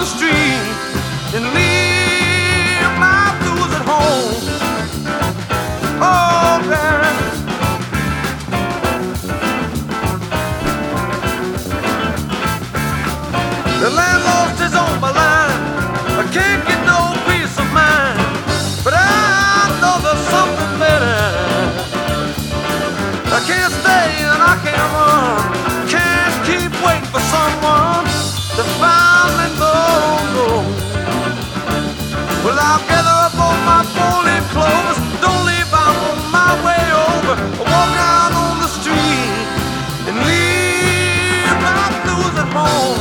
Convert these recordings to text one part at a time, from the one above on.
street and leave my blues at home. Oh, man. The landlord is on my line. I can't get no peace of mind, but I know there's something better. I can't stay and I can't run. Can't keep waiting for someone to finally know. Well, I'll gather up all my folded clothes. Don't leave, I'm on my way over. I walk out on the street and leave my blues at home.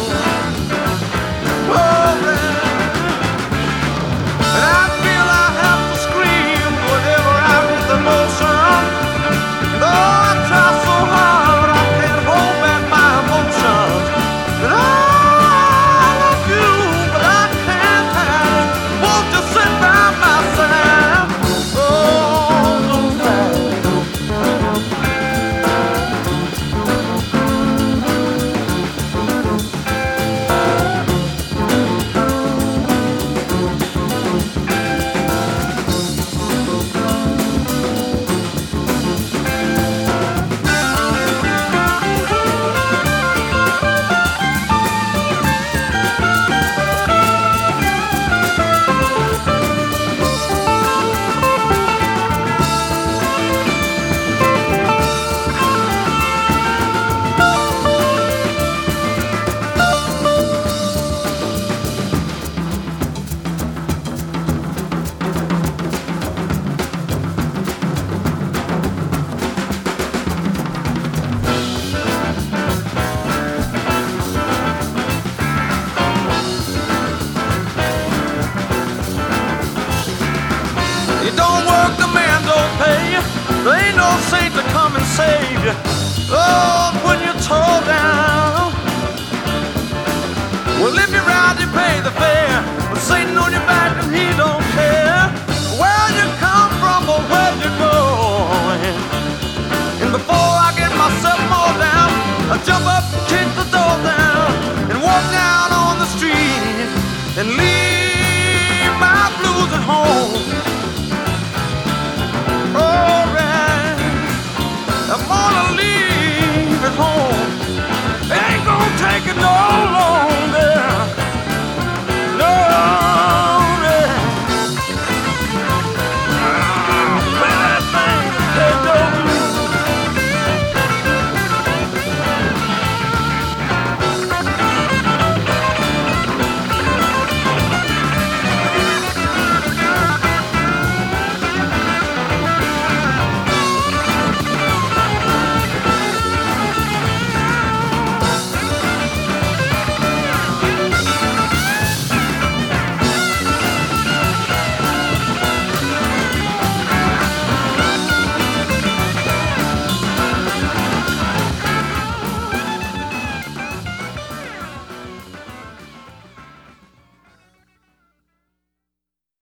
Oh, man. And I feel I have to scream whenever I get the motion. Though I try so hard, I can't hold back my emotions. And I love you, but I can't have it. Won't you sit by my side? Oh, you don't work, the man don't pay you. There ain't no saint to come and save you. Oh, when you're tore down. Well, if you're right, you pay the fare. But Satan on your back and he don't care where you come from or where you're going. And before I get myself more down, I jump up, kick the door down, and walk down on the street and leave